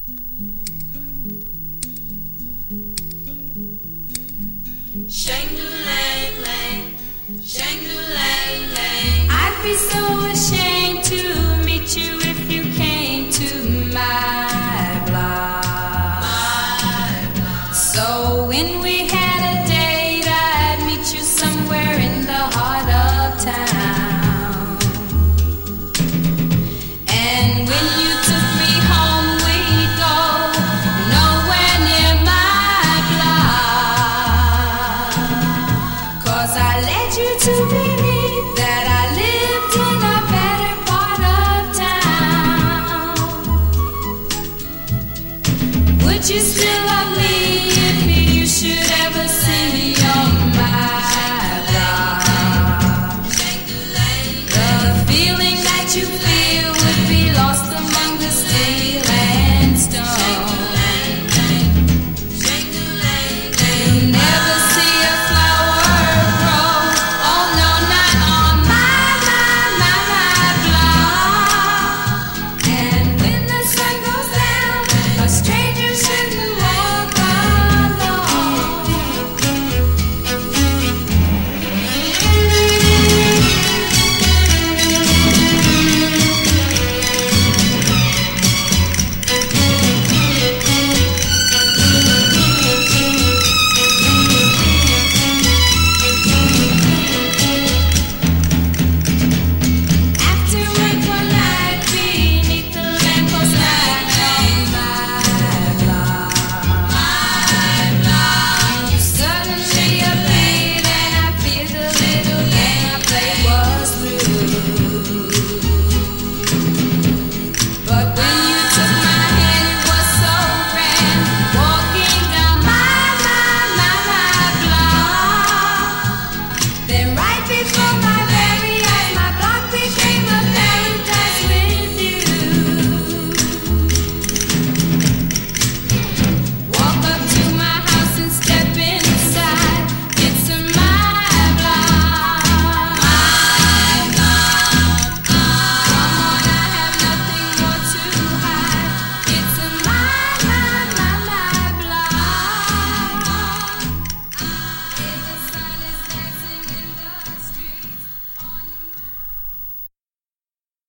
Shang-a-lang-lang, shang-a-lang-lang. I'd be so ashamed to meet you if you came to my block. So when we had a date, I'd meet you somewhere in the heart of town. And when you took me home, we'd go nowhere near my block. 'Cause I led you to believe that I lived in a better part of town. Would you still